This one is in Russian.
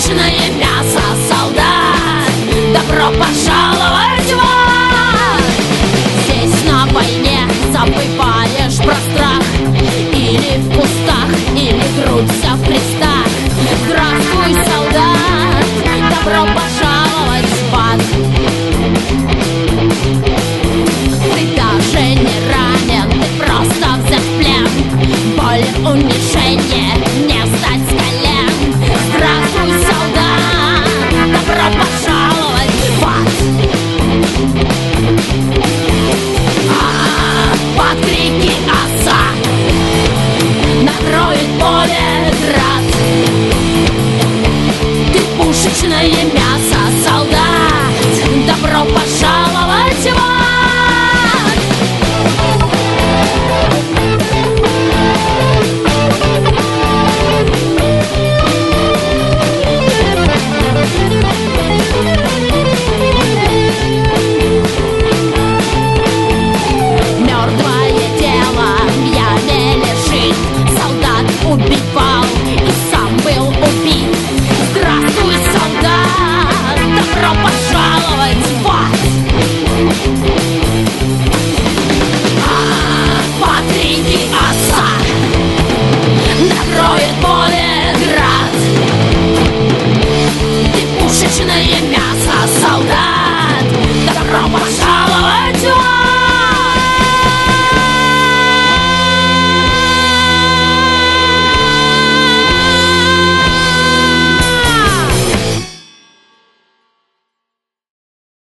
пушечное мясо, солдат, добро пожаловать в ад! Здесь на войне забываешь про страх, или в кустах, или грудь вся в крестах. Здравствуй, солдат, добро пожаловать в ад! Ты даже не ранен, ты просто взят в плен. Боль, унижение, не встать с колен. Здравствуй, солдат, добро пожаловать в ад! Под крики оса накроет поле град. Ты пушечное мясо,